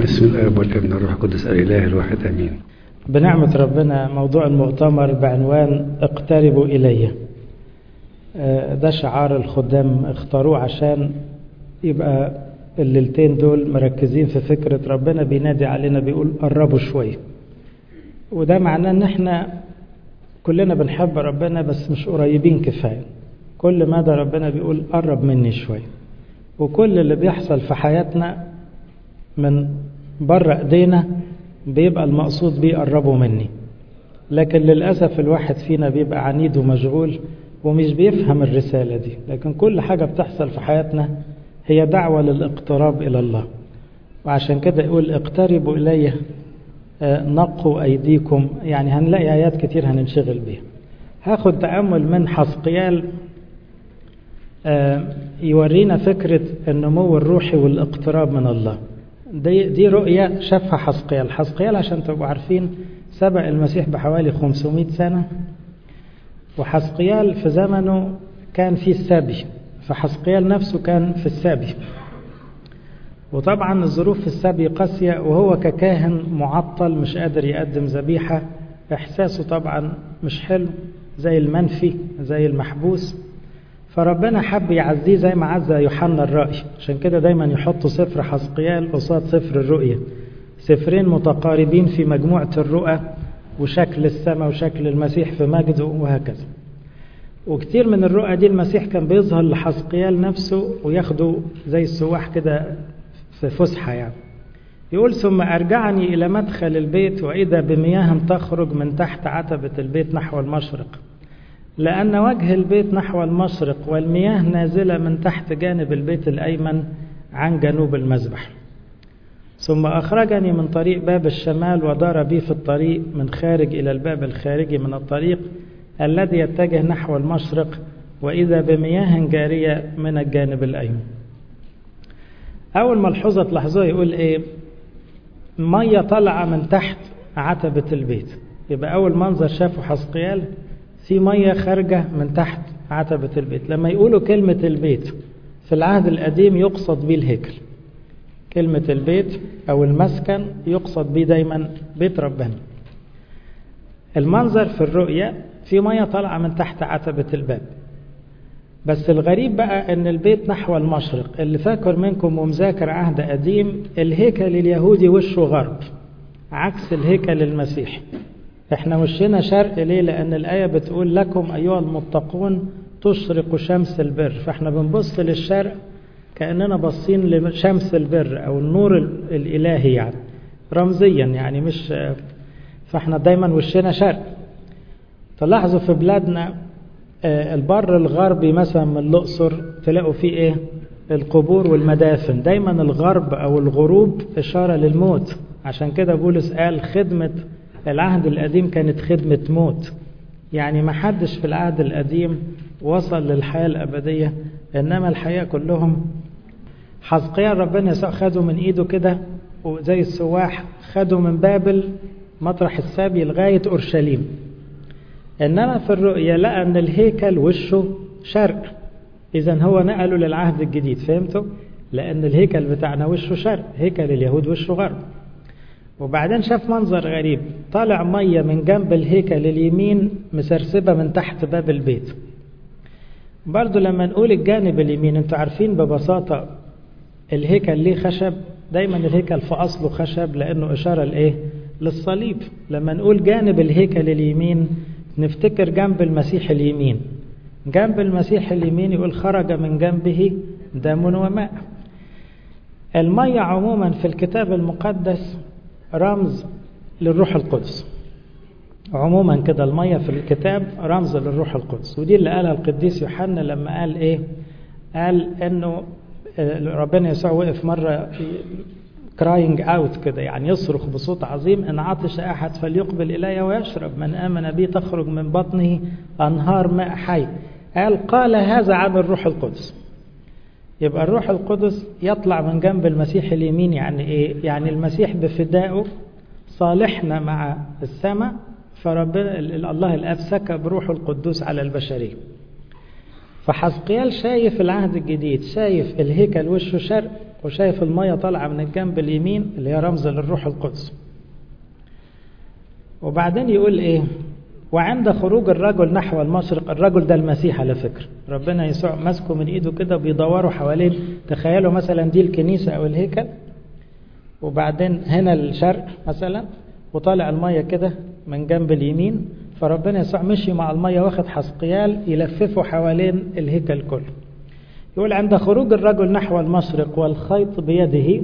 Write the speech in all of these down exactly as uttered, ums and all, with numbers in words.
بسم الآب والابن والروح القدس الإله الواحد آمين. بنعمة ربنا موضوع المؤتمر بعنوان اقتربوا إلي. ده شعار الخدام اختاروه عشان يبقى الليلتين دول مركزين في فكرة ربنا بينادي علينا بيقول قربوا شوية، وده معناه ان احنا كلنا بنحب ربنا بس مش قريبين كفاية. كل مدى ربنا بيقول قرب مني شوية، وكل اللي بيحصل في حياتنا من بره ايدينا بيبقى المقصود بيه قربوا مني، لكن للأسف الواحد فينا بيبقى عنيد ومشغول ومش بيفهم الرسالة دي. لكن كل حاجة بتحصل في حياتنا هي دعوة للاقتراب إلى الله، وعشان كده يقول اقتربوا إلي نقوا أيديكم. يعني هنلاقي آيات كتير هننشغل بيها. هاخد تأمل من حسقيال يورينا فكرة النمو الروحي والاقتراب من الله. دي, دي رؤية شافها حسقيال. حسقيال عشان تبقوا عارفين سبق المسيح بحوالي خمسمائة سنة، وحسقيال في زمنه كان في السبي، فحسقيال نفسه كان في السبي، وطبعا الظروف في السبي قاسية، وهو ككاهن معطل مش قادر يقدم ذبيحة، إحساسه طبعا مش حلو، زي المنفي زي المحبوس. فربنا حب يعزيه زي ما عزى يوحنا الرائي، عشان كده دايما يحطوا سفر حسقيال قصاد سفر الرؤية، سفرين متقاربين في مجموعة الرؤى وشكل السماء وشكل المسيح في مجده وهكذا. وكتير من الرؤى دي المسيح كان بيظهر لحسقيال نفسه وياخده زي السواح كده في فسحة. يعني يقول ثم أرجعني إلى مدخل البيت وإذا بمياه تخرج من تحت عتبة البيت نحو المشرق، لأن وجه البيت نحو المشرق والمياه نازلة من تحت جانب البيت الأيمن عن جنوب المذبح. ثم أخرجني من طريق باب الشمال ودار بي في الطريق من خارج إلى الباب الخارجي من الطريق الذي يتجه نحو المشرق، وإذا بمياه جارية من الجانب الأيمن. أول ملحوظة تلاحظوها يقول إيه؟ مية طالعة من تحت عتبة البيت. يبقى أول منظر شافه حسقيال في مية خارجة من تحت عتبة البيت. لما يقولوا كلمة البيت في العهد القديم يقصد به الهيكل. كلمة البيت أو المسكن يقصد به دايما بيت ربنا. المنظر في الرؤية في مية طالعة من تحت عتبة الباب. بس الغريب بقى ان البيت نحو المشرق. اللي فاكر منكم ومذاكر عهد قديم، الهيكل اليهودي وشه غرب عكس الهيكل المسيحي. احنا وشنا شرق. ليه؟ لان الآية بتقول لكم أيها المتقون تشرق شمس البر، فاحنا بنبص للشرق كأننا باصين لشمس البر أو النور الإلهي، يعني رمزيا، يعني مش. فاحنا دايما وشنا شرق. تلاحظوا في بلادنا البر الغربي مثلا من الأقصر تلاقوا فيه ايه؟ القبور والمدافن. دايما الغرب أو الغروب إشارة للموت. عشان كده بولس قال خدمة العهد القديم كانت خدمة موت، يعني ما حدش في العهد القديم وصل للحياة الأبدية، إنما الحياة كلهم. حسقيال ربنا يسوع خدوا من إيده كده وزي السواح خدوا من بابل مطرح السبي لغاية أورشليم. إنما في الرؤية لقى أن الهيكل وشه شرق، إذن هو نقله للعهد الجديد. فهمتوا؟ لأن الهيكل بتاعنا وشه شرق، هيكل اليهود وشه غرب. وبعدين شاف منظر غريب، طالع مية من جنب الهيكل اليمين مسرسبة من تحت باب البيت. برضو لما نقول الجانب اليمين، انتوا عارفين ببساطة الهيكل ليه خشب؟ دايما الهيكل في أصله خشب لأنه إشارة لإيه؟ للصليب. لما نقول جانب الهيكل اليمين نفتكر جنب المسيح اليمين. جنب المسيح اليمين يقول خرج من جنبه دم وماء. المية عموما في الكتاب المقدس رمز للروح القدس. عموما كده المية في الكتاب رمز للروح القدس، ودي اللي قالها القديس يوحنا لما قال ايه؟ قال انه ربنا يسوع وقف مرة crying out كده، يعني يصرخ بصوت عظيم ان عطش احد فليقبل الي ويشرب، من امن بي تخرج من بطنه انهار ماء حي. قال قال هذا عن الروح القدس. يبقى الروح القدس يطلع من جنب المسيح اليمين. يعني ايه؟ يعني المسيح بفدائه صالحنا مع السماء، فربنا الله الاب سكب روحه القدوس على البشريه. فحسقيال شايف العهد الجديد، شايف الهيكل وشه شرق وشايف المية طالعة من الجنب اليمين اللي هي رمز للروح القدس. وبعدين يقول ايه؟ وعند خروج الرجل نحو المشرق، الرجل ده المسيح على فكرة، ربنا يسوع ماسكه من ايده كده بيدوروا حوالين، تخيلوا مثلا دي الكنيسة او الهيكل، وبعدين هنا الشرق مثلا، وطالع المية كده من جنب اليمين، فربنا يسوع مشي مع المية واخد حسقيال يلففه حوالين الهيكل كله. يقول عند خروج الرجل نحو المشرق والخيط بيده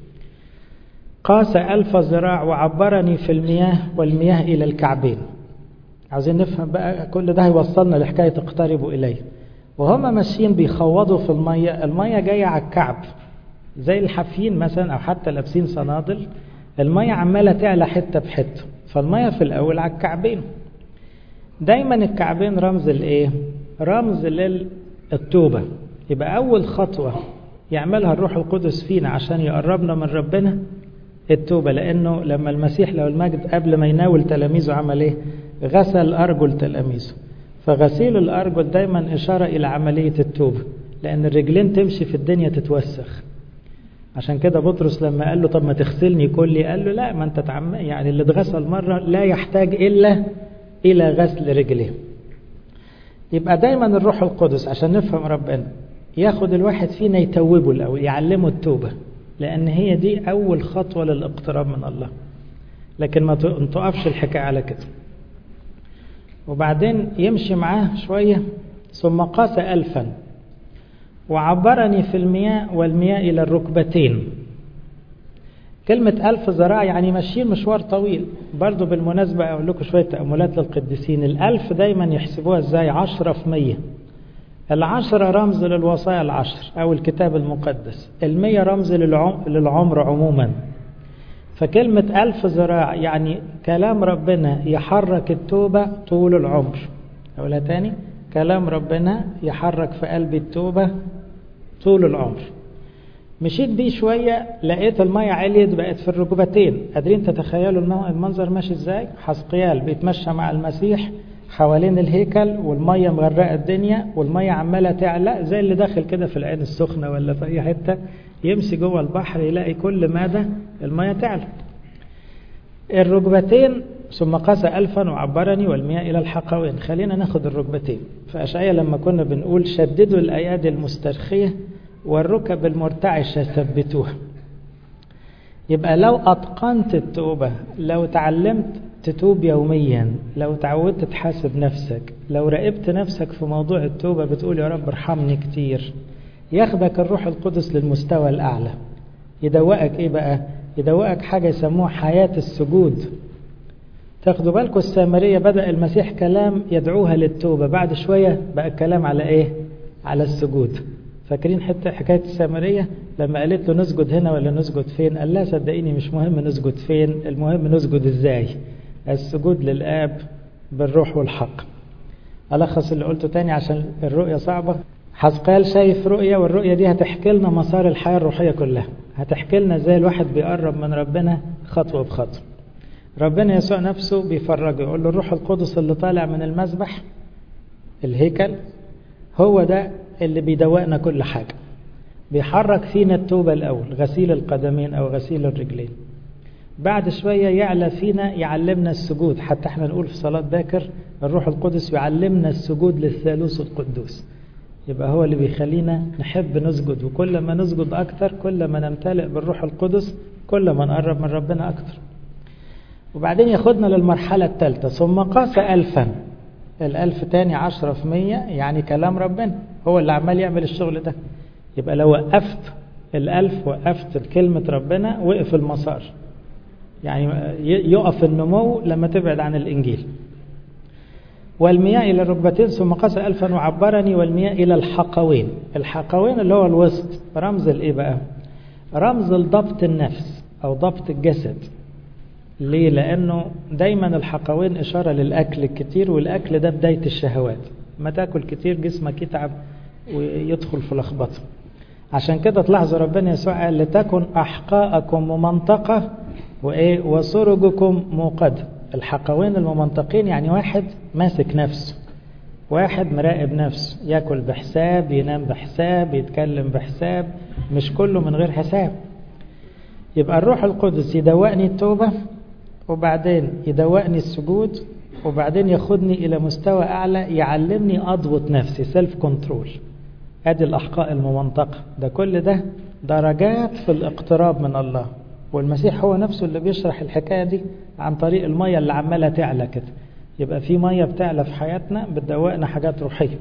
قاس ألف ذراع وعبرني في المياه والمياه إلى الكعبين. عايزين نفهم بقى، كل ده هيوصلنا لحكاية اقتربوا إليه. وهم ماشيين بيخوضوا في المية، المية جاية على الكعب زي الحافيين مثلا أو حتى لابسين صنادل، المية عمالة تعلى حتة بحتة، فالمية في الأول على الكعبين. دايما الكعبين رمز الإيه؟ رمز للتوبة. يبقى أول خطوة يعملها الروح القدس فينا عشان يقربنا من ربنا التوبة، لأنه لما المسيح له المجد قبل ما يناول تلاميذه عمل إيه؟ غسل أرجل تلاميذه. فغسيل الأرجل دايما إشارة إلى عملية التوبة، لأن الرجلين تمشي في الدنيا تتوسخ. عشان كده بطرس لما قال له طب ما تغسلني كلي، قال له لا، ما أنت تعم يعني اللي اتغسل مرة لا يحتاج إلا إلى غسل رجليه. يبقى دايما الروح القدس عشان نفهم ربنا ياخد الواحد فينا يتوبه الأول، يعلمه التوبة، لأن هي دي أول خطوة للاقتراب من الله. لكن ما تقفش الحكاية على كده. وبعدين يمشي معاه شوية، ثم قاس ألفا وعبرني في المياه والمياه إلى الركبتين. كلمة ألف ذراع يعني ماشيين مشوار طويل. برضو بالمناسبة أقول لكم شوية تأملات للقديسين. الألف دايما يحسبوها إزاي؟ عشرة في مية. العشرة رمز للوصايا العشر أو الكتاب المقدس، المية رمز للعمر عموما. فكلمة ألف ذراع يعني كلام ربنا يحرك التوبة طول العمر. أقولها تاني، كلام ربنا يحرك في قلب التوبة طول العمر. مشيت بيه شوية لقيت المية عليت بقت في الركبتين. قادرين تتخيلوا المنظر ماشي ازاي؟ حسقيال بيتمشى مع المسيح حوالين الهيكل والمية مغرقة الدنيا، والمية عمالة تعلى زي اللي داخل كده في العين السخنة ولا في أي حتة، يمشي جوه البحر يلاقي كل مدى المية تعلى. الركبتين ثم قاس ألفا وعبرني والمياه إلى الحقوين. خلينا ناخد الركبتين. فأشعياء لما كنا بنقول شددوا الأيادي المسترخية والركب المرتعشة ثبتوها. يبقى لو أتقنت التوبة، لو تعلمت تتوب يوميا، لو تعودت تحاسب نفسك، لو راقبت نفسك في موضوع التوبة بتقول يا رب ارحمني كتير، ياخدك الروح القدس للمستوى الأعلى. يدوقك إيه بقى؟ يدوقك حاجة يسموها حياة السجود. تاخدوا بالكم السامرية بدأ المسيح كلام يدعوها للتوبة، بعد شوية بقى الكلام على إيه؟ على السجود. فاكرين حتى حكاية السامرية لما قالت له نسجد هنا ولا نسجد فين؟ قال لا صدقيني مش مهم نسجد فين، المهم نسجد ازاي. السجود للآب بالروح والحق. ألخص اللي قلته تاني عشان الرؤية صعبة. حسقيال شايف رؤية، والرؤية دي هتحكي لنا مسار الحياة الروحية كلها، هتحكي لنا ازاي الواحد بيقرب من ربنا خطوة بخطوة. ربنا يسوع نفسه بيفرجه، يقول له الروح القدس اللي طالع من المذبح الهيكل هو ده اللي بيدوقنا كل حاجة، بيحرك فينا التوبة الأول، غسيل القدمين أو غسيل الرجلين. بعد شوية يعلى فينا يعلمنا السجود، حتى احنا نقول في صلاة باكر الروح القدس يعلمنا السجود للثالوث القدوس. يبقى هو اللي بيخلينا نحب نسجد، وكل ما نسجد أكتر كل ما نمتلئ بالروح القدس كل ما نقرب من ربنا أكتر. وبعدين ياخدنا للمرحلة الثالثة، ثم قاس ألفا. الألف تاني عشرة في مية يعني كلام ربنا هو اللي عمال يعمل الشغل ده. يبقى لو وقفت الألف وقفت كلمة ربنا وقف المسار، يعني يقف النمو لما تبعد عن الإنجيل. والمياه إلى الركبتين ثم قاس ألفا وعبرني والمياه إلى الحقوين. الحقوين اللي هو الوسط، رمز الإيه بقى؟ رمز لضبط النفس أو ضبط الجسد. ليه؟ لأنه دايما الحقوين إشارة للأكل الكتير، والأكل ده بداية الشهوات. ما تأكل كتير جسمك يتعب ويدخل في لخبطة. عشان كده تلاحظوا ربنا يسوع قال لتكن أحقاءكم ممنطقة وإيه وسرجكم موقد. الحقوين الممنطقين يعني واحد ماسك نفسه، واحد مراقب نفسه، ياكل بحساب، ينام بحساب، يتكلم بحساب، مش كله من غير حساب. يبقى الروح القدس يدوقني التوبة، وبعدين يدوقني السجود، وبعدين ياخدني إلى مستوى أعلى يعلمني أضبط نفسي، سيلف كنترول. ادي الأحقاء الممنطقة. ده كل ده درجات في الاقتراب من الله، والمسيح هو نفسه اللي بيشرح الحكاية دي عن طريق المية اللي عمالة تعلى كده. يبقى في مية بتعلى في حياتنا بتدوقنا حاجات روحية.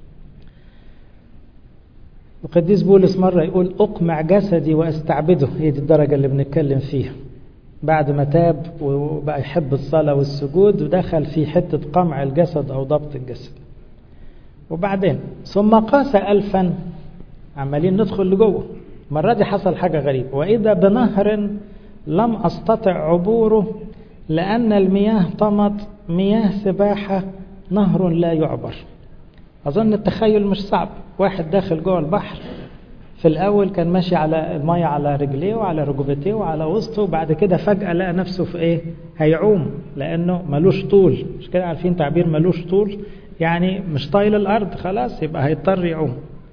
القديس بولس مرة يقول أقمع جسدي وأستعبده، هي دي الدرجة اللي بنتكلم فيها. بعد ما تاب وبقى يحب الصلاة والسجود، ودخل في حتة قمع الجسد أو ضبط الجسد. وبعدين ثم قاس ألفا، عمالين ندخل لجوه. مرة دي حصل حاجة غريبة، وإذا بنهر لم أستطع عبوره لأن المياه طمت، مياه سباحة، نهر لا يعبر. أظن التخيل مش صعب. واحد داخل جوه البحر، في الأول كان ماشي على المية على رجليه وعلى ركبتيه وعلى وسطه، وبعد كده فجأة لقى نفسه في إيه؟ هيعوم، لأنه ملوش طول. مش كده عارفين تعبير ملوش طول؟ يعني مش طايل الأرض خلاص، يبقى هيضطر يعوم.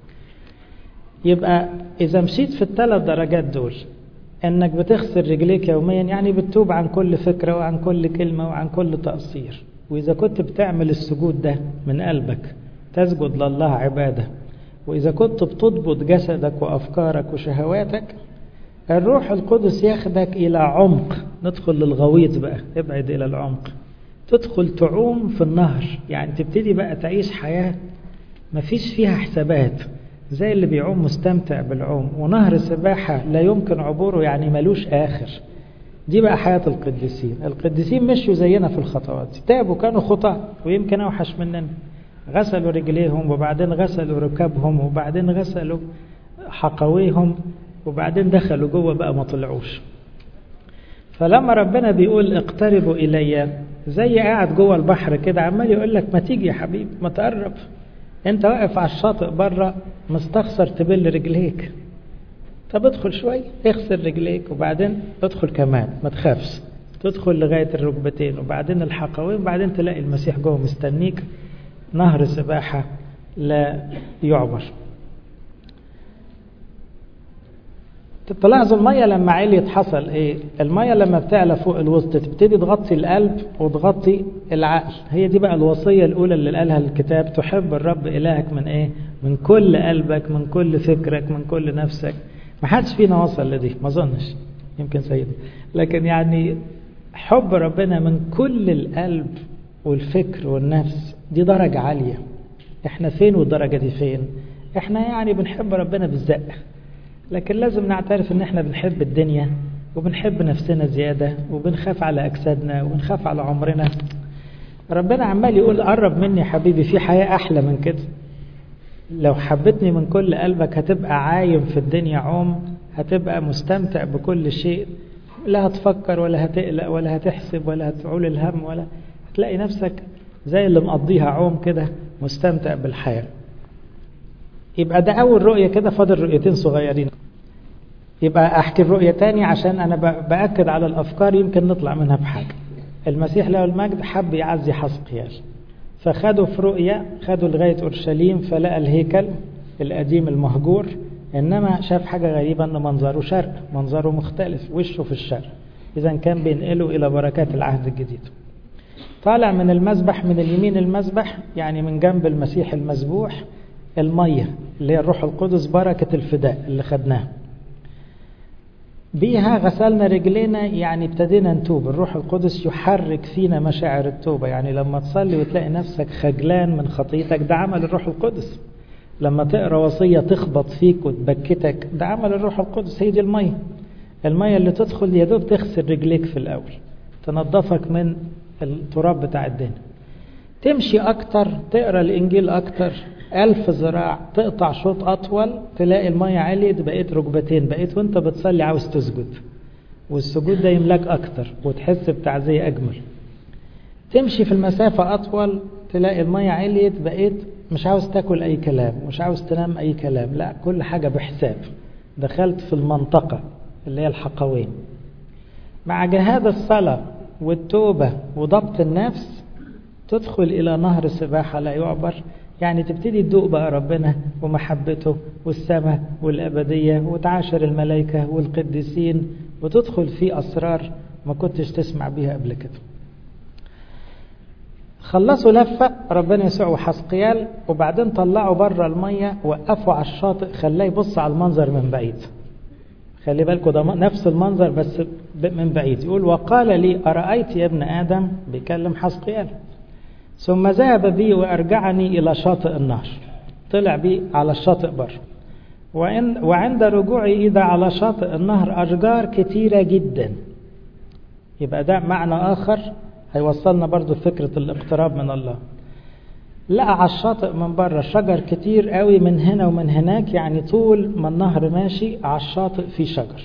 يبقى إذا مشيت في الثلاث درجات دول، انك بتغسل رجليك يوميا، يعني بتتوب عن كل فكرة وعن كل كلمة وعن كل تقصير. واذا كنت بتعمل السجود ده من قلبك، تسجد لله عبادة. واذا كنت بتضبط جسدك وافكارك وشهواتك، الروح القدس ياخدك الى عمق. ندخل للغويط بقى، ابعد الى العمق، تدخل تعوم في النهر. يعني تبتدي بقى تعيش حياة مفيش فيها حسابات، زي اللي بيعوم مستمتع بالعوم. ونهر السباحة لا يمكن عبوره، يعني ملوش آخر. دي بقى حياة القديسين. القديسين مشوا زينا في الخطوات، تابوا، كانوا خطاة ويمكن أوحش مننا. غسلوا رجليهم، وبعدين غسلوا ركابهم، وبعدين غسلوا حقويهم، وبعدين دخلوا جوه بقى ما طلعوش. فلما ربنا بيقول اقتربوا إلي، زي قاعد جوه البحر كده عمال يقول لك ما تيجي يا حبيبي، ما تقرب. انت واقف على الشاطئ بره مستخسر تبل رجليك، طب ادخل شوي اغسل رجليك، وبعدين ادخل كمان ما تخافش، تدخل لغاية الركبتين وبعدين الحقوين، وبعدين تلاقي المسيح جوه مستنيك. نهر سباحة لا يعبر. تلاحظوا المية لما عليت حصل ايه؟ المية لما بتعلى فوق الوسط تبتدي تغطي القلب وتغطي العقل. هي دي بقى الوصية الأولى اللي قالها الكتاب، تحب الرب إلهك من ايه؟ من كل قلبك، من كل فكرك، من كل نفسك. ما حدش فينا وصل لدي، ما ظنش، يمكن سيدي، لكن يعني حب ربنا من كل القلب والفكر والنفس دي درجة عالية. احنا فين والدرجة دي فين؟ احنا يعني بنحب ربنا بالزق، لكن لازم نعترف ان احنا بنحب الدنيا وبنحب نفسنا زيادة، وبنخاف على اجسادنا وبنخاف على عمرنا. ربنا عمال يقول قرب مني يا حبيبي، في حياة احلى من كده. لو حبتني من كل قلبك هتبقى عايم في الدنيا عوم، هتبقى مستمتع بكل شيء، لا هتفكر ولا هتقلق ولا هتحسب ولا هتعول الهم، ولا هتلاقي نفسك زي اللي مقضيها عوم كده، مستمتع بالحياة. يبقى ده أول رؤية كده، فاضل رؤيتين صغيرين. يبقى أحكي الرؤية تاني عشان أنا بأكد على الأفكار يمكن نطلع منها بحاجة. المسيح له المجد حب يعزي حسقيال، فخدوا في رؤية، خدوا لغاية أورشليم، فلقى الهيكل القديم المهجور، إنما شاف حاجة غريبة، أن منظره شرق، منظره مختلف، وشه في الشرق. إذا كان بينقله إلى بركات العهد الجديد. طالع من المذبح، من اليمين المذبح يعني من جنب المسيح المذبوح، المية اللي هي الروح القدس، بركة الفداء اللي خدناها بيها غسلنا رجلينا، يعني ابتدينا نتوب. الروح القدس يحرك فينا مشاعر التوبة. يعني لما تصلي وتلاقي نفسك خجلان من خطيتك، ده عمل الروح القدس. لما تقرأ وصية تخبط فيك وتبكتك، ده عمل الروح القدس. هي دي المية، المية اللي تدخل يا دوب تغسل رجليك في الأول، تنظفك من التراب بتاع الدنيا. تمشي أكتر، تقرأ الإنجيل أكتر، ألف ذراع، تقطع شوط أطول، تلاقي المية عليت، بقيت ركبتين، بقيت وانت بتصلي عاوز تسجد، والسجود ده يملاك أكتر وتحس بتعزية أجمل. تمشي في المسافة أطول، تلاقي المية عليت، بقيت مش عاوز تاكل أي كلام، مش عاوز تنام أي كلام، لا كل حاجة بحساب. دخلت في المنطقة اللي هي الحقوين. مع جهاد الصلاة والتوبة وضبط النفس تدخل إلى نهر سباحة لا يعبر، يعني تبتدي تدوق بقى ربنا ومحبته والسماء والأبدية وتعاشر الملائكة والقديسين وتدخل في أسرار ما كنتش تسمع بيها قبل كده. خلصوا لفة ربنا يسوع وحسقيال، وبعدين طلعوا بره المية وقفوا على الشاطئ، خلاه يبص على المنظر من بعيد. خلي بالكم ده نفس المنظر بس من بعيد. يقول وقال لي أرأيت يا ابن آدم، بيكلم حسقيال، ثم ذهب بي وأرجعني إلى شاطئ النهر. طلع بي على الشاطئ بره، وإن وعند رجوعي إذا على شاطئ النهر أشجار كتيرة جدا. يبقى ده معنى آخر هيوصلنا برضو فكرة الاقتراب من الله. لقى على الشاطئ من بره شجر كتير قوي من هنا ومن هناك، يعني طول ما النهر ماشي على الشاطئ في شجر.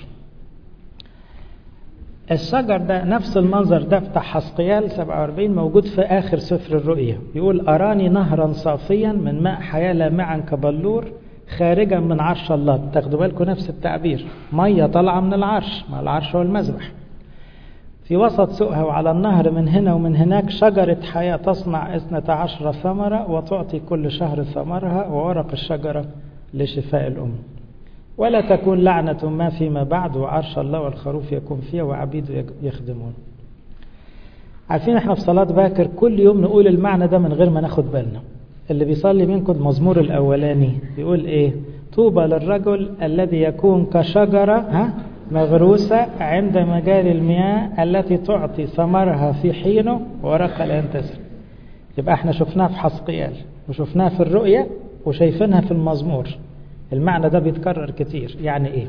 الشجر ده نفس المنظر ده بتاع حسقيال سبعة وأربعين موجود في آخر سفر الرؤيا. يقول أراني نهرا صافيا من ماء حياة لامعا كبلور خارجا من عرش الله. تاخدوا بالكم نفس التعبير، مية طالعة من العرش، ما العرش هو المذبح. في وسط سوقها وعلى النهر من هنا ومن هناك شجرة حياة تصنع اثنتا عشر ثمرة وتعطي كل شهر ثمرها، وورق الشجرة لشفاء الأمم. ولا تكون لعنة ما فيما بعد، وعرش الله والخروف يكون فيها وعبيده يخدمون. عارفين احنا في صلاة باكر كل يوم نقول المعنى ده من غير ما ناخد بالنا. اللي بيصلي منكم المزمور الأولاني بيقول ايه؟ طوبى للرجل الذي يكون كشجرة ها مغروسة عند مجاري المياه التي تعطي ثمرها في حينه ورقها لا ينتسر. يبقى احنا شفناها في حسقيال وشفناها في الرؤية وشايفينها في المزمور. المعنى ده بيتكرر كتير. يعني ايه؟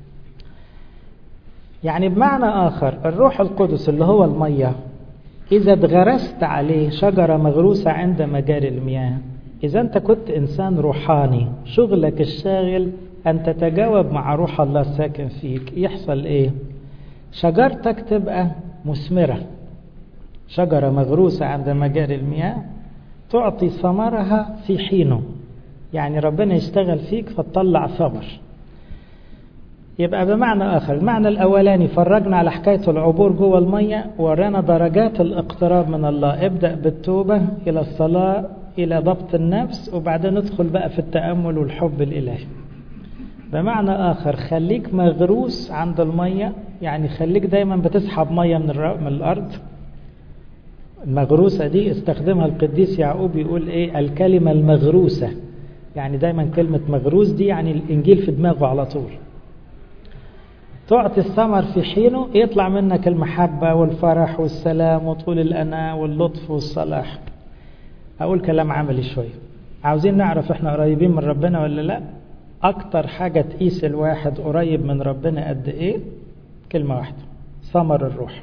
يعني بمعنى آخر الروح القدس اللي هو المية إذا اتغرست عليه شجرة مغروسة عند مجاري المياه، إذا أنت كنت إنسان روحاني شغلك الشاغل أن تتجاوب مع روح الله الساكن فيك، يحصل إيه؟ شجرتك تبقى مثمرة. شجرة مغروسة عند مجاري المياه تعطي ثمرها في حينه، يعني ربنا يشتغل فيك فتطلع ثمر. يبقى بمعنى آخر المعنى الأولاني فرجنا على حكاية العبور جوه المية، ورانا درجات الاقتراب من الله. ابدأ بالتوبة إلى الصلاة إلى ضبط النفس، وبعدين ندخل بقى في التأمل والحب الإلهي. بمعنى آخر خليك مغروس عند المية، يعني خليك دايما بتسحب مية من, من الأرض. المغروسة دي استخدمها القديس يعقوب يقول إيه؟ الكلمة المغروسة، يعني دايما كلمة مغروس دي يعني الإنجيل في دماغه على طول. تعطي الثمر في حينه، يطلع منك المحبة والفرح والسلام وطول الأناة واللطف والصلاح. أقول كلام عملي شوية. عاوزين نعرف احنا قريبين من ربنا ولا لا؟ أكتر حاجة تقيس الواحد قريب من ربنا قد إيه؟ كلمة واحدة، ثمر الروح.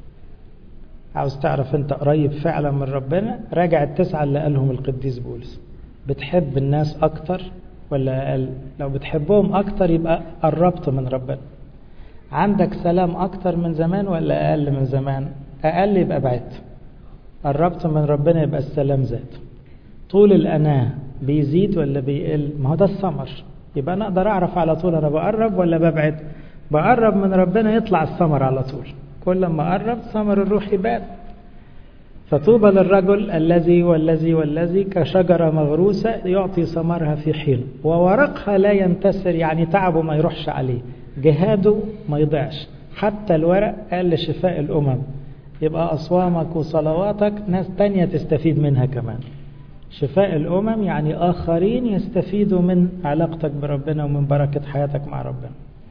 عاوز تعرف انت قريب فعلا من ربنا؟ راجع التسعة اللي قالهم القديس بولس. بتحب الناس أكتر ولا أقل؟ لو بتحبهم أكتر يبقى قربت من ربنا. عندك سلام أكتر من زمان ولا أقل من زمان؟ أقل يبقى بعدت. قربت من ربنا يبقى السلام زاد. طول الأناة بيزيد ولا بيقل؟ ما هو ده الثمر. يبقى أنا أقدر أعرف على طول أنا بقرب ولا ببعد. بقرب من ربنا يطلع الثمر على طول. كل ما قرب ثمر الروح يبان. فطوبى للرجل الذي والذي والذي كشجرة مغروسة يعطي ثمرها في حين وورقها لا ينتسر، يعني تعبه ما يروحش عليه، جهاده ما يضيعش. حتى الورق قال لشفاء الأمم. يبقى أصوامك وصلواتك ناس تانية تستفيد منها كمان. شفاء الأمم يعني آخرين يستفيدوا من علاقتك بربنا ومن بركة حياتك مع ربنا.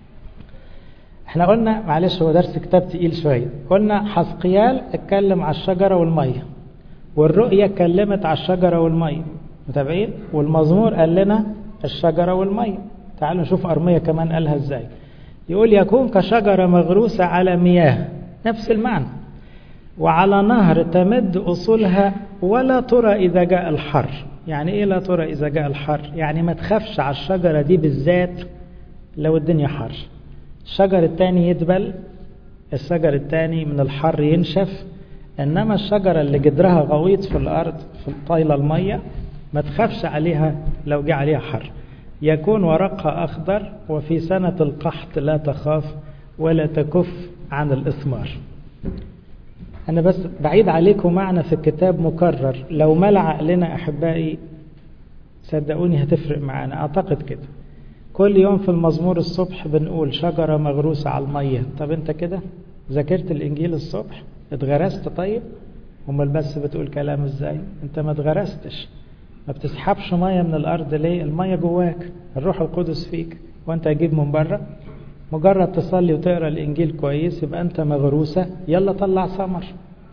احنا قلنا معلش هو درس كتاب تقيل شوية. قلنا حسقيال اتكلم على الشجرة والمية، والرؤية اتكلمت على الشجرة والمية، متابعين؟ والمزمور قال لنا الشجرة والمية. تعالوا نشوف أرمية كمان قالها ازاي. يقول يكون كشجرة مغروسة على مياه، نفس المعنى، وعلى نهر تمد أصولها ولا ترى إذا جاء الحر. يعني إيه لا ترى إذا جاء الحر؟ يعني ما تخافش على الشجرة دي بالذات لو الدنيا حر. الشجر التاني يدبل، الشجر التاني من الحر ينشف، إنما الشجرة اللي جدرها غويط في الأرض في طايلة المية ما تخافش عليها لو جاء عليها حر. يكون ورقها أخضر، وفي سنة القحط لا تخاف ولا تكف عن الإثمار. أنا بس بعيد عليكم معنى في الكتاب مكرر، لو ملأ عقلنا أحبائي صدقوني هتفرق معانا. أعتقد كده كل يوم في المزمور الصبح بنقول شجرة مغروسة على المية. طب أنت كده ذاكرت الإنجيل الصبح؟ اتغرست؟ طيب امال بس بتقول كلام ازاي؟ انت ما اتغرستش، ما بتسحبش ميه من الارض. ليه؟ الميه جواك، الروح القدس فيك، وانت هتجيب من بره؟ مجرد تصلي وتقرا الانجيل كويس يبقى انت مغروسه، يلا طلع ثمر.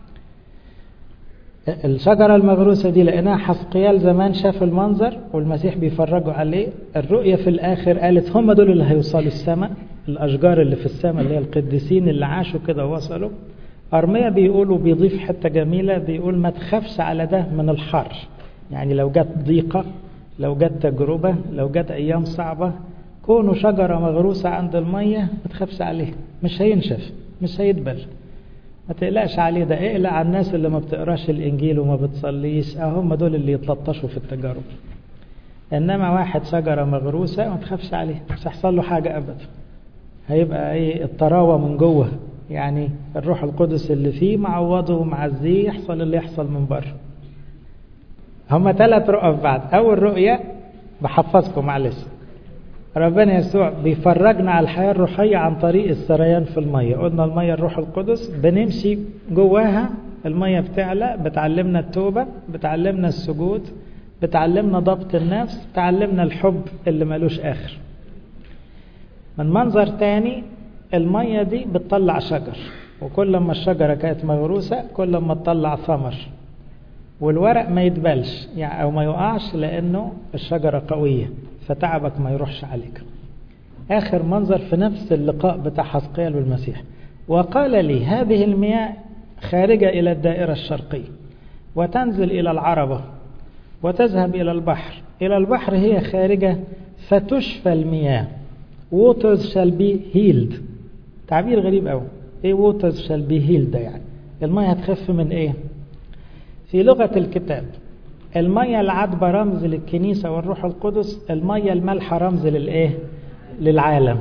الشجره المغروسه دي لقيناها حسقيال زمان شاف المنظر والمسيح بيفرجوا عليه. الرؤيه في الاخر قالت هم دول اللي هيوصلوا السماء، الاشجار اللي في السماء اللي هي القديسين اللي عاشوا كده ووصلوا. أرميا بيقولوا بيضيف حتة جميلة، بيقول ما تخافش على ده من الحر. يعني لو جت ضيقة، لو جت تجربة، لو جت أيام صعبة، كونوا شجرة مغروسة عند المية ما تخافش عليه، مش هينشف، مش هيدبل، ما تقلقش عليه. ده اقلق على الناس اللي ما بتقراش الإنجيل وما بتصليش، هم دول اللي يتلطشوا في التجارب. إنما واحد شجرة مغروسة ما تخافش عليه، مش هيحصل له حاجة أبدا. هيبقى ايه؟ الطراوة من جوه، يعني الروح القدس اللي فيه معوضه ومعزيه، يحصل اللي يحصل من بره. هما ثلاث رؤى في بعض. أول رؤية بحفظكم معلش، ربنا يسوع بيفرجنا على الحياة الروحية عن طريق السريان في المية. قلنا المية الروح القدس، بنمشي جواها، المية بتعلى، بتعلمنا التوبة، بتعلمنا السجود، بتعلمنا ضبط النفس، بتعلمنا الحب اللي ملوش آخر. من منظر تاني المية دي بتطلع شجر، وكل ما الشجرة كانت مغروسة كل ما تطلع ثمر، والورق ما يتبلش يعني أو ما يقعش لأنه الشجرة قوية فتعبك ما يروحش عليك. آخر منظر في نفس اللقاء بتاع حسقيال والمسيح، وقال لي هذه المياه خارجة إلى الدائرة الشرقية وتنزل إلى العربة وتذهب إلى البحر. إلى البحر هي خارجة فتشفى المياه. waters shall be healed. تعبير غريب قوي. ايه waters shall be healed ده؟ يعني المية هتخف من ايه؟ في لغة الكتاب المية العذبة رمز للكنيسة والروح القدس، المية المالحة رمز للايه؟ للعالم.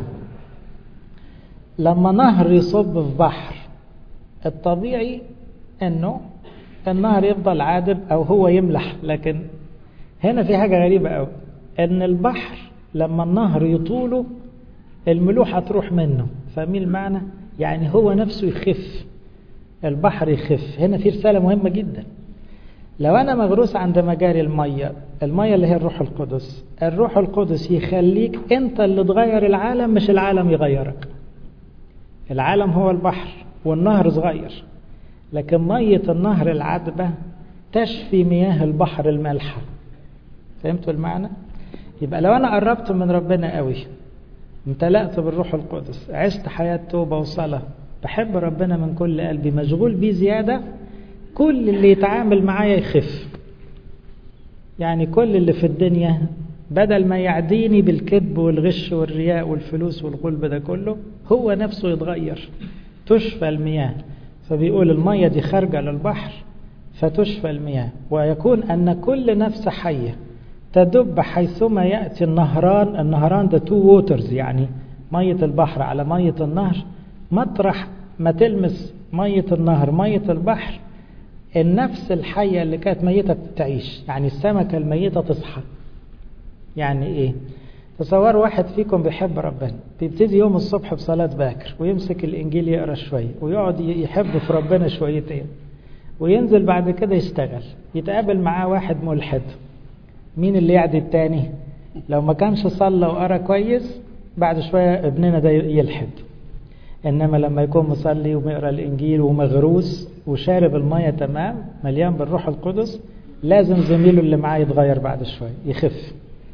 لما نهر يصب في بحر الطبيعي انه النهر يفضل عذب او هو يملح، لكن هنا في حاجة غريبة قوي، ان البحر لما النهر يطوله الملوحة تروح منه. فاهمين المعنى؟ يعني هو نفسه يخف، البحر يخف. هنا في رسالة مهمة جدا. لو أنا مغروس عند مجاري المية، المية اللي هي الروح القدس، الروح القدس يخليك أنت اللي تغير العالم، مش العالم يغيرك. العالم هو البحر والنهر صغير، لكن مية النهر العذبة تشفي مياه البحر المالحة. فهمتوا المعنى؟ يبقى لو أنا قربت من ربنا قوي، امتلأت بالروح القدس، عشت حياة توبة وصلاة، بحب ربنا من كل قلبي، مشغول بيه زيادة، كل اللي يتعامل معايا يخف. يعني كل اللي في الدنيا بدل ما يعديني بالكذب والغش والرياء والفلوس والغلب ده كله، هو نفسه يتغير. تشفى المياه. فبيقول المية دي خارجة للبحر فتشفى المياه، ويكون أن كل نفس حية تدب حيثما يأتي النهران. النهران ده تو ووترز، يعني مية البحر على مية النهر، مطرح ما تلمس مية النهر مية البحر، النفس الحية اللي كانت ميتة تعيش. يعني السمكة الميتة تصحى. يعني ايه؟ تصور واحد فيكم بيحب ربنا، بيبتدي يوم الصبح بصلاة باكر ويمسك الإنجيل يقرأ شوية ويقعد يحب في ربنا شويتين، وينزل بعد كده يشتغل، يتقابل معاه واحد ملحد. مين اللي يعدي التاني؟ لو ما كانش صلى وقرأ كويس بعد شوية ابننا ده يلحد. إنما لما يكون مصلي ومقرأ الإنجيل ومغروس وشارب المية تمام مليان بالروح القدس، لازم زميله اللي معاه يتغير بعد شوية، يخف.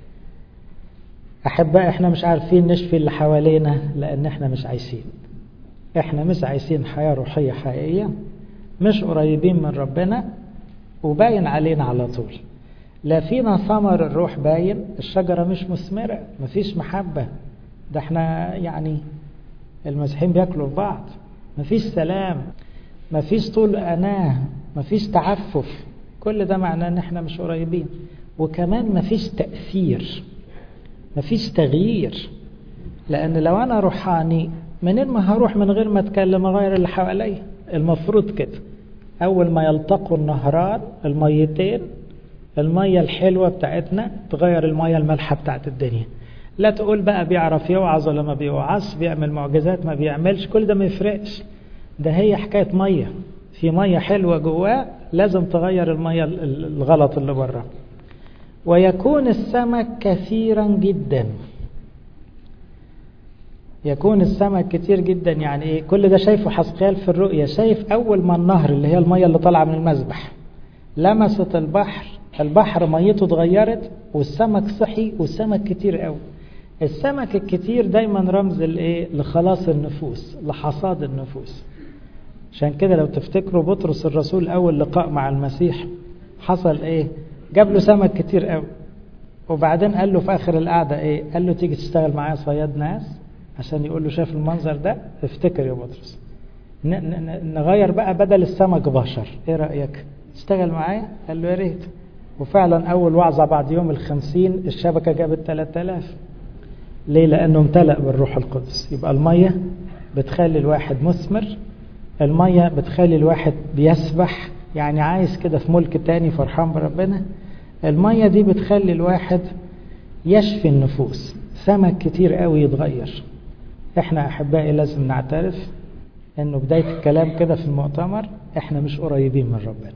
أحباء، إحنا مش عارفين نشفي اللي حوالينا لأن إحنا مش عايشين. إحنا مش عايشين حياة روحية حقيقية، مش قريبين من ربنا، وباين علينا على طول. لا فينا ثمر الروح باين، الشجرة مش مثمرة، مفيش محبة. ده إحنا يعني المسيحيين بياكلوا في بعض، مفيش سلام، مفيش طول أناه، مفيش تعفف. كل ده معناه إن إحنا مش قريبين. وكمان مفيش تأثير، مفيش تغيير. لأن لو أنا روحاني منين ما هروح من غير ما أتكلم أغير اللي حواليا؟ المفروض كده. أول ما يلتقوا النهران الميتين، المية الحلوة بتاعتنا تغير المية المالحة بتاعت الدنيا. لا تقول بقى بيعرف يوعظ ولا ما بيوعظ، بيعمل معجزات ما بيعملش، كل ده ما يفرقش. ده هي حكاية مية، في مية حلوة جواه لازم تغير المية الغلط اللي بره. ويكون السمك كثيرا جدا. يكون السمك كتير جدا يعني ايه؟ كل ده شايفه حسقيال في الرؤيا. شايف اول ما النهر اللي هي المية اللي طالعة من المذبح لمست البحر، البحر ميته اتغيرت والسمك صحي، والسمك كتير قوي. السمك الكتير دايما رمز الايه؟ لخلاص النفوس، لحصاد النفوس. عشان كده لو تفتكروا بطرس الرسول اول لقاء مع المسيح حصل ايه؟ جاب له سمك كتير قوي، وبعدين قال له في اخر القعدة ايه؟ قال له تيجي تشتغل معايا صياد ناس، عشان يقول له شاف المنظر ده؟ افتكر يا بطرس، نغير بقى بدل السمك بشر، ايه رأيك؟ تشتغل معايا؟ قال له يا ريت. وفعلا اول وعظة بعد يوم الخمسين الشبكة جابت ثلاثة آلاف. ليه؟ لانه امتلأ بالروح القدس. يبقى المية بتخلي الواحد مثمر، المية بتخلي الواحد بيسبح، يعني عايز كده في ملك تاني فرحان بربنا. المية دي بتخلي الواحد يشفي النفوس. سمك كتير قوي يتغير. احنا احبائي لازم نعترف انه بداية الكلام كده في المؤتمر احنا مش قريبين من ربنا.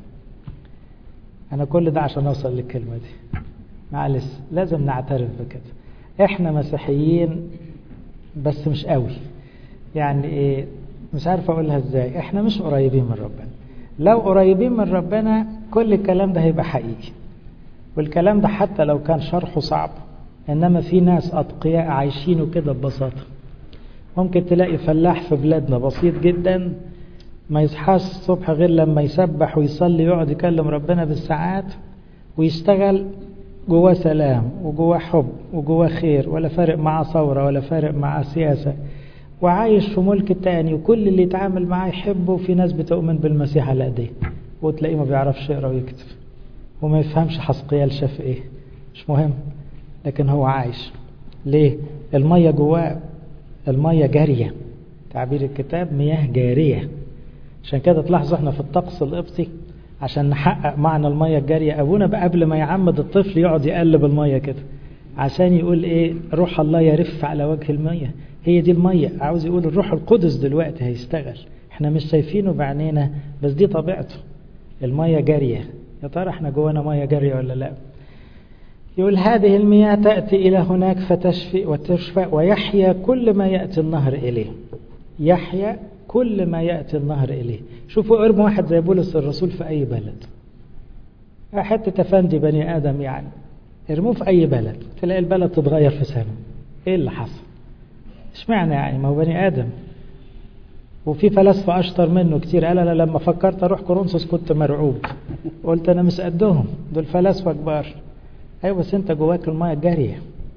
انا كل ده عشان اوصل للكلمة دي، معلش لازم نعترف بكده. احنا مسيحيين بس مش قوي، يعني ايه؟ مش عارف اقولها ازاي. احنا مش قريبين من ربنا. لو قريبين من ربنا كل الكلام ده هيبقى حقيقي، والكلام ده حتى لو كان شرحه صعب، انما في ناس اتقياء عايشينه كده ببساطة. ممكن تلاقي فلاح في بلادنا بسيط جدا ما يصحاش الصبح غير لما يسبح ويصلي، يقعد يكلم ربنا بالساعات، ويشتغل جواه سلام وجواه حب وجواه خير، ولا فارق معاه ثورة ولا فارق معاه سياسة، وعايش في ملك تاني، وكل اللي يتعامل معاه يحبه. وفي ناس بتؤمن بالمسيح على ايديه، وتلاقيه ما بيعرفش يقرا ويكتب وما يفهمش حسقيال شاف ايه، مش مهم، لكن هو عايش. ليه؟ المية جواه، المية جارية، تعبير الكتاب مياه جارية. عشان كده تلاحظوا احنا في الطقس القبطي عشان نحقق معنى المية الجارية، ابونا بقى قبل ما يعمد الطفل يقعد يقلب المية كده عشان يقول ايه؟ روح الله يرف على وجه المية. هي دي المية، عاوز يقول الروح القدس دلوقتي هيشتغل، احنا مش شايفينه بعينينا بس دي طبيعته. المية جارية. يا ترى احنا جوانا مية جارية ولا لا؟ يقول هذه المياه تأتي إلى هناك فتشفي وتشفى ويحيا كل ما يأتي النهر إليه. يحيا كل ما يأتي النهر إليه. شوفوا ارموا واحد زي بولس الرسول في أي بلد، حتى تفندي بني آدم يعني، ارموه في أي بلد تلاقي البلد تتغير في سنة. إيه اللي حصل؟ اشمعنى يعني؟ ما هو بني آدم. وفي فلاسفة أشطر منه كتير. قال أنا لما فكرت أروح كورنثوس كنت مرعوب، قلت أنا مش قدهم، دول فلاسفة كبار. أيوة بس أنت جواك المية جارية،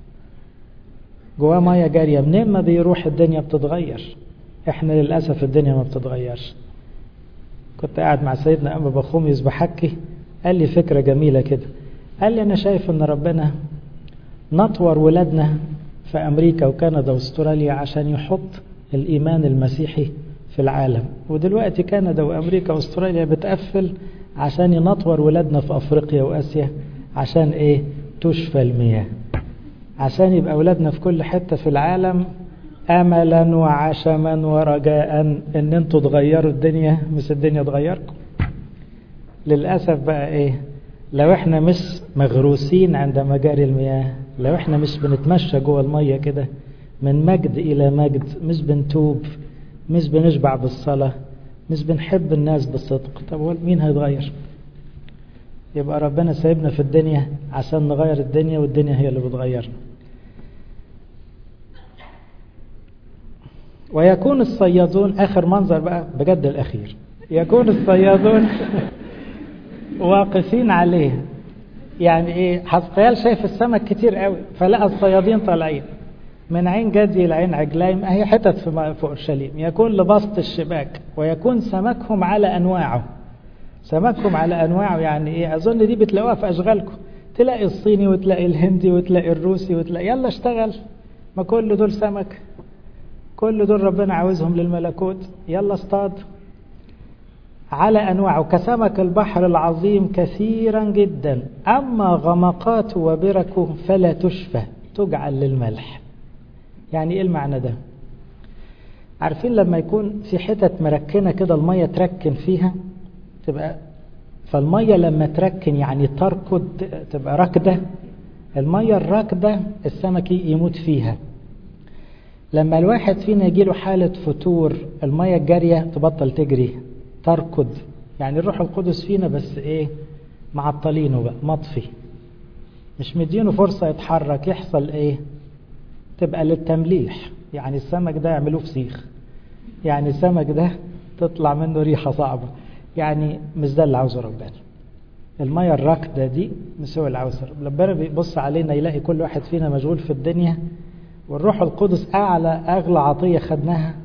جوا مية جارية، منين ما بيروح الدنيا بتتغير. احنا للأسف الدنيا ما بتتغيرش. كنت قاعد مع سيدنا أبا بخوميوس بحكي، قال لي فكرة جميلة كده. قال لي أنا شايف أن ربنا نطور ولادنا في أمريكا وكندا واستراليا عشان يحط الإيمان المسيحي في العالم، ودلوقتي كندا وأمريكا واستراليا بتقفل عشان ينطور ولادنا في أفريقيا وآسيا. عشان إيه؟ تشفى المياه، عشان يبقى أولادنا في كل حتة في العالم أملا وعشما ورجاء إن أنتوا تغيروا الدنيا مش الدنيا تغيركم. للأسف بقى إيه؟ لو إحنا مش مغروسين عند مجاري المياه، لو إحنا مش بنتمشى جوه المية كده من مجد إلى مجد، مش بنتوب، مش بنشبع بالصلاة، مش بنحب الناس بالصدق، طب مين هيتغير؟ يبقى ربنا سايبنا في الدنيا عشان نغير الدنيا، والدنيا هي اللي بتغيرنا. ويكون الصيادون، آخر منظر بقى بجد الأخير، يكون الصيادون واقفين عليه. يعني إيه؟ حسقيال شايف السمك كتير قوي، فلقى الصيادين طالعين من عين جدي لعين عجلايم، أهي حتت في أورشليم. يكون لبسط الشباك ويكون سمكهم على أنواعه. سمكهم على أنواعه يعني إيه؟ أظن دي بتلاقوها في أشغالكم، تلاقي الصيني وتلاقي الهندي وتلاقي الروسي وتلاقي، يلا اشتغل، ما كل دول سمك، كل دول ربنا عاوزهم للملكوت، يلا اصطاد. على أنواعه كسمك البحر العظيم كثيرا جدا، أما غمقاته وبركه فلا تشفى تجعل للملح. يعني إيه المعنى ده؟ عارفين لما يكون في حتت مركنة كده المية تركن فيها تبقى، فالمية لما تركن يعني تركض تبقى راكدة، المية الراكدة السمك يموت فيها. لما الواحد فينا يجيله حالة فتور المية الجارية تبطل تجري تركض، يعني الروح القدس فينا بس ايه معطلينه بقى مطفي، مش مدينه فرصة يتحرك. يحصل ايه؟ تبقى للتمليح، يعني السمك ده يعملوه فسيخ، يعني السمك ده تطلع منه ريحة صعبة، يعني مش ده اللي عاوزه ربنا. المية الراكدة دي مش هو اللي عاوزه ربنا. ربنا بيبص علينا يلاقي كل واحد فينا مشغول في الدنيا، والروح القدس أعلى أغلى عطية خدناها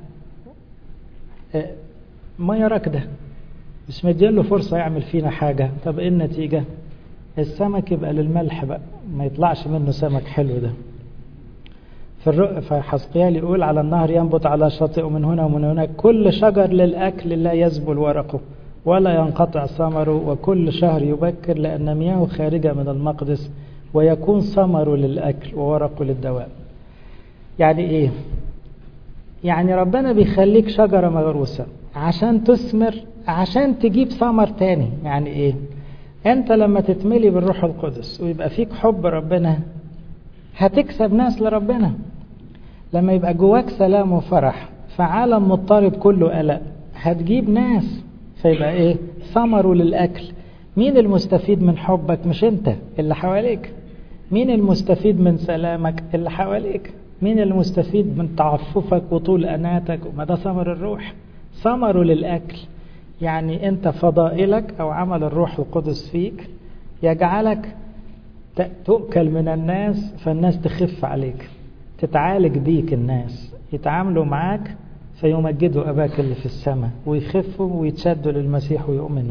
مية راكدة، مش مدين له فرصة يعمل فينا حاجة. طب ايه النتيجة؟ السمك يبقى للملح بقى، ما يطلعش منه سمك حلو ده. في الرؤ فحزقيال يقول على النهر ينبت على شاطئ ومن هنا ومن هناك كل شجر للأكل لا يذبل ورقه ولا ينقطع ثمره، وكل شهر يبكر لأن مياهه خارجة من المقدس ويكون ثمره للأكل وورقه للدواء. يعني ايه؟ يعني ربنا بيخليك شجرة مغروسة عشان تثمر، عشان تجيب ثمر تاني. يعني ايه؟ انت لما تتملي بالروح القدس ويبقى فيك حب ربنا هتكسب ناس لربنا. لما يبقى جواك سلام وفرح في عالم مضطرب كله قلق هتجيب ناس، فيبقى ايه؟ ثمره للأكل. مين المستفيد من حبك؟ مش انت، اللي حواليك. مين المستفيد من سلامك؟ اللي حواليك. مين المستفيد من تعففك وطول أناتك؟ وما ده ثمر الروح، ثمره للأكل. يعني أنت فضائلك أو عمل الروح القدس فيك يجعلك تؤكل من الناس، فالناس تخف عليك، تتعالج بيك الناس، يتعاملوا معاك فيمجدوا أباك اللي في السماء ويخفوا ويتشدوا للمسيح ويؤمنوا.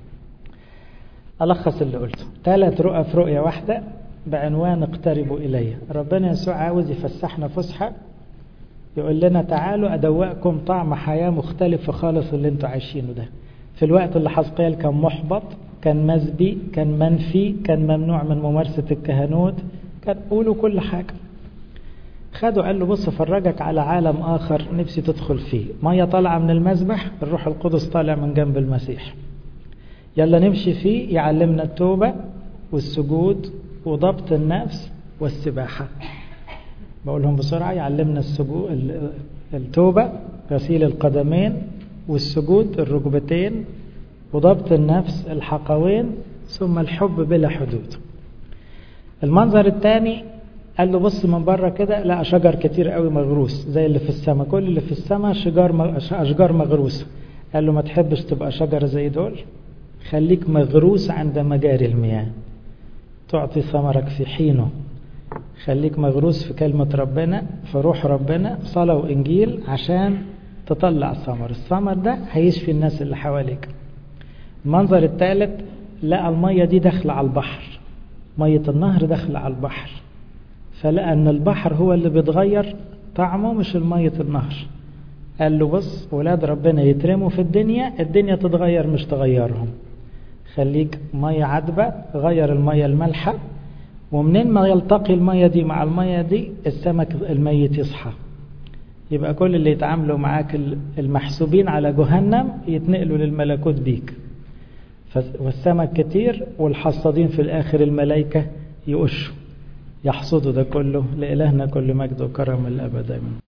ألخص اللي قلته، ثلاث رؤى في رؤية واحدة بعنوان اقتربوا إلي. ربنا يسوع عاوز يفسحنا فسحة، يقول لنا تعالوا أدوقكم طعم حياة مختلفة خالص اللي انتوا عايشينه ده. في الوقت اللي حزقيال كان محبط، كان مزبي، كان منفي، كان ممنوع من ممارسة الكهنوت، كان قولوا كل حاجة. خدوا قال له بص فرجك على عالم آخر نفسي تدخل فيه، مية طالعة من المذبح، الروح القدس طالع من جنب المسيح، يلا نمشي فيه، يعلمنا التوبة والسجود وضبط النفس والسباحة. بقولهم بسرعة، يعلمنا السجود التوبة غسيل القدمين، والسجود الركبتين، وضبط النفس الحقوين، ثم الحب بلا حدود. المنظر الثاني قال له بص من بره كده لقى شجر كتير قوي مغروس زي اللي في السماء، كل اللي في السماء شجار أشجار مغروسة. قال له ما تحبش تبقى شجرة زي دول؟ خليك مغروس عند مجاري المياه تعطي ثمرك في حينه. خليك مغروس في كلمة ربنا، في روح ربنا، صلاة وإنجيل عشان تطلع ثمر. الثمر ده هيشفي الناس اللي حواليك. المنظر الثالث لقى المية دي داخلة على البحر، مية النهر داخلة على البحر، فلقى أن البحر هو اللي بيتغير طعمه مش المية النهر. قال له بص ولاد ربنا يترموا في الدنيا، الدنيا تتغير مش تغيرهم. خليك مية عذبة، غير المية المالحة، ومنين ما يلتقي المية دي مع المية دي السمك الميت يصحى. يبقى كل اللي يتعاملوا معاك المحسوبين على جهنم يتنقلوا للملكوت بيك، والسمك كتير والحصادين في الآخر الملائكة يقشوا يحصدوا ده كله. لإلهنا كل مجد وكرم الأبد آمين.